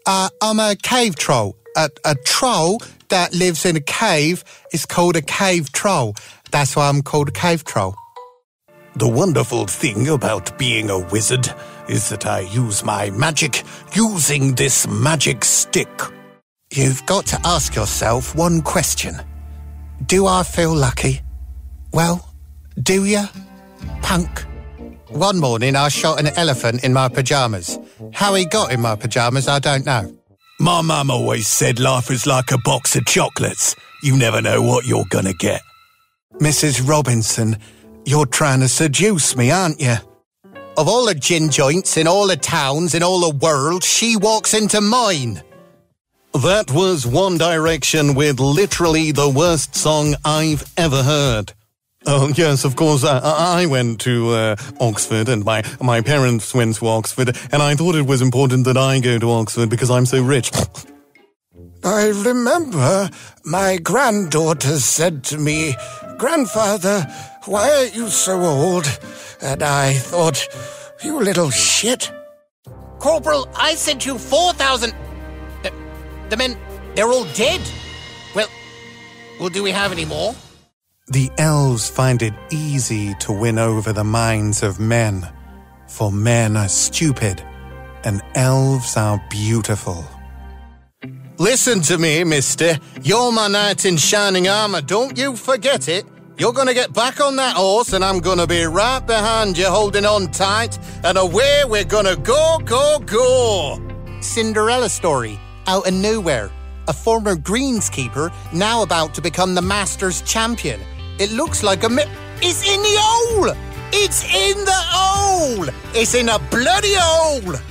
I'm a cave troll. A troll that lives in a cave is called a cave troll. That's why I'm called a cave troll. The wonderful thing about being a wizard is that I use my magic using this magic stick. You've got to ask yourself one question. Do I feel lucky? Well, do you, punk? One morning I shot an elephant in my pyjamas. How he got in my pyjamas, I don't know. My mum always said life is like a box of chocolates. You never know what you're gonna get. Mrs. Robinson, you're trying to seduce me, aren't you? Of all the gin joints in all the towns in all the world, she walks into mine. That was One Direction with literally the worst song I've ever heard. Oh, yes, of course, I went to Oxford, and my parents went to Oxford, and I thought it was important that I go to Oxford because I'm so rich. I remember my granddaughter said to me, "Grandfather, why are you so old?" And I thought, you little shit. Corporal, I sent you 4,000... The men, they're all dead. Well, do we have any more? The elves find it easy to win over the minds of men, for men are stupid and elves are beautiful. Listen to me, mister. You're my knight in shining armor. Don't you forget it. You're going to get back on that horse and I'm going to be right behind you holding on tight, and away we're going to go, go, go. Cinderella story, out of nowhere. A former greenskeeper, now about to become the Masters champion. It looks like it's in the hole! It's in the hole! It's in a bloody hole!